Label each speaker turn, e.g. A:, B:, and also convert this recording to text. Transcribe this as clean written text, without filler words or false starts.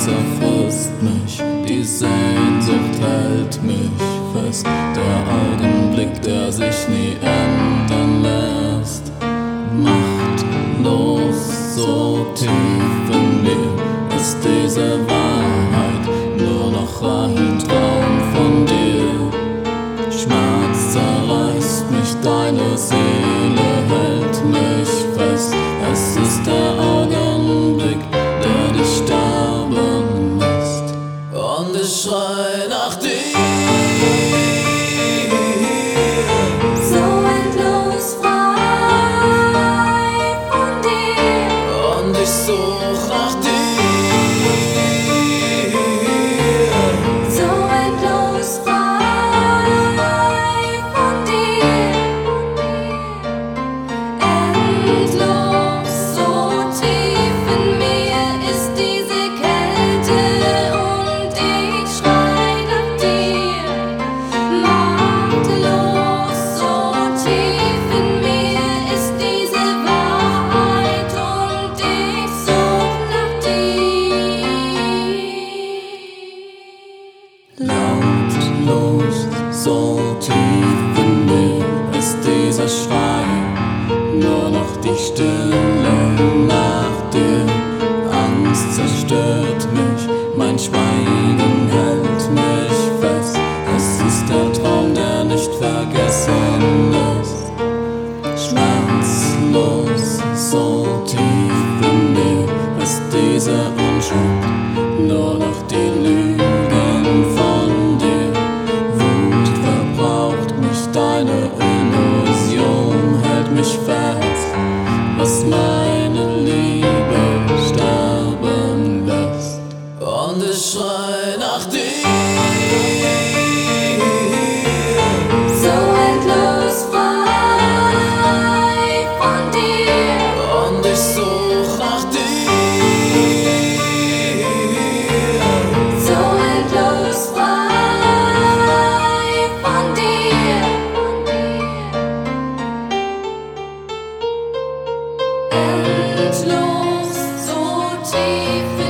A: zerfrisst mich, die Sehnsucht hält mich fest. Der Augenblick, der sich nie ändern lässt, machtlos, so tief in mir ist diese Wahrheit nur noch ein Traum von dir. Schmerz zerreißt mich, deine Seele hält mich fest. Es ist der Augenblick, der dich sterben lässt. Und ich schrei nach dir.
B: So endlos frei von dir.
A: Und ich such nach dir.
B: So endlos frei von dir. Endlos, so tief in mir ist diese Kälte und ich schrei nach dir. Machtlos, so tief in mir ist diese Wahrheit und ich such nach dir.
A: Lautlos, so tief in mir ist dieser Schrei, nur noch die Stille nach dir. Angst zerstört mich, mein Schweigen hält mich fest. Es ist der Traum, der nicht vergessen ist. Schmerzlos, so tief in mir ist diese Unschuld, nur noch die Lügen von dir. Wut verbraucht mich, deine Illusion hält mich fest, was meine Liebe sterben lässt. Und ich schrei nach dir.
B: So endlos frei von dir.
A: Und ich such nach dir.
B: So endlos frei von dir. Endlos, so tief